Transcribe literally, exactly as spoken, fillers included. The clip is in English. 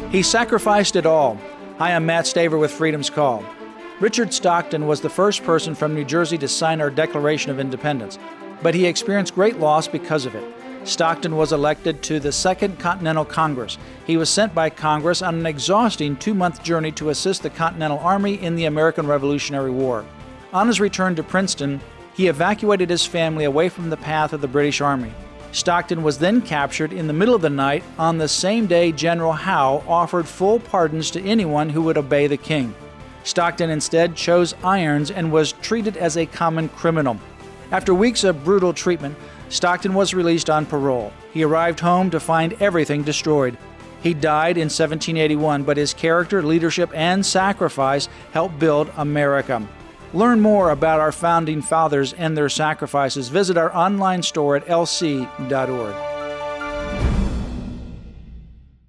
He sacrificed it all. Hi, I'm Matt Staver with Freedom's Call. Richard Stockton was the first person from New Jersey to sign our Declaration of Independence, but he experienced great loss because of it. Stockton was elected to the Second Continental Congress. He was sent by Congress on an exhausting two-month journey to assist the Continental Army in the American Revolutionary War. On his return to Princeton, he evacuated his family away from the path of the British Army. Stockton was then captured in the middle of the night on the same day General Howe offered full pardons to anyone who would obey the king. Stockton instead chose irons and was treated as a common criminal. After weeks of brutal treatment, Stockton was released on parole. He arrived home to find everything destroyed. He died in seventeen eighty-one, but his character, leadership, and sacrifice helped build America. Learn more about our founding fathers and their sacrifices. Visit our online store at L C dot org.